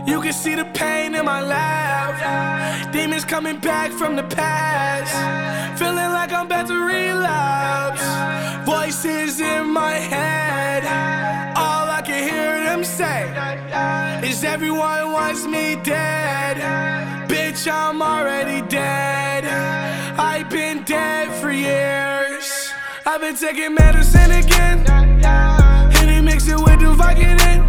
You can see the pain in my laugh. Demons coming back from the past. Feeling like I'm about to relapse. Voices in my head. All I can hear them say is everyone wants me dead. Bitch, I'm already dead. I've been dead for years. I've been taking medicine again. Hit it, mix it with the Vicodin.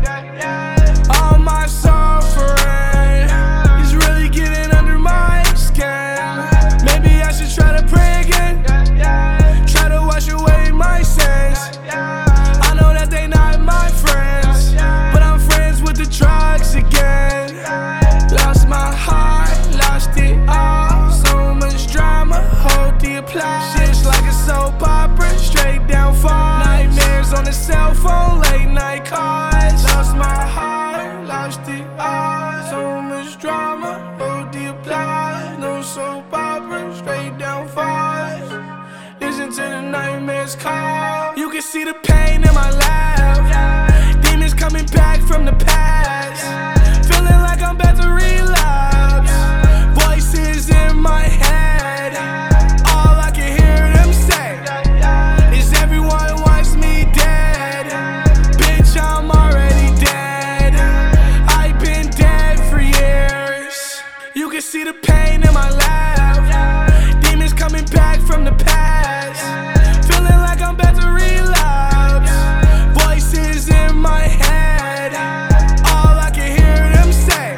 All my suffering is really getting under my skin. Maybe I should try to pray again. Try to wash away my sins. I know that they not my friends, but I'm friends with the drugs again. Lost my heart, lost it all. So much drama, hold the applause. Shit's like a soap opera, straight down fall. Nightmares on the cell phone, late night calls. Lost my heart, lost it all. So much drama, hold the applause. No soap opera, straight down falls. Listen to the nightmares call. You can see the pain in my laugh. Demons coming back from the past. Feeling like I'm about to relapse. Voices in my head. All I can hear them say is everyone wants me dead. Bitch, I'm already dead. I've been dead for years. You can see the pain in my laugh. Demons coming back from the past. Feeling like I'm about to relapse. Voices in my head. All I can hear them say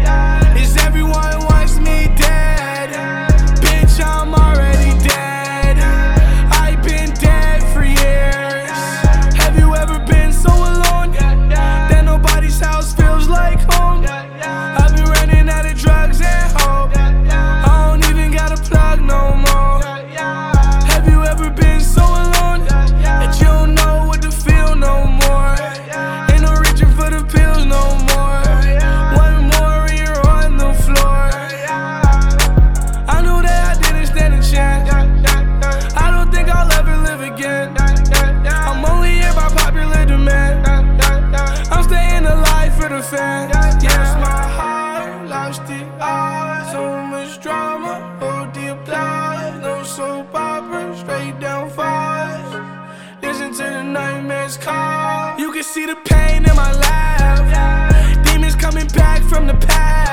is everyone wants me dead. Bitch, I'm already dead. I've been dead for years. Have you ever been so alone that nobody's house feels like home? I've been running out of drugs and hope. I don't even got a plug no more. Have you ever been so alone that you don't know what to feel no more? Ain't no reaching for the pills no more. One more and you're on the floor. I knew that I didn't stand a chance. I don't think I'll ever live again. I'm only here by popular demand. I'm staying alive for the fans. Yes, my heart lost it all. So much drama, hold the applause. No soap opera, straight down falls. Listen to the nightmares call. You can see the pain in my laugh. Demons coming back from the past.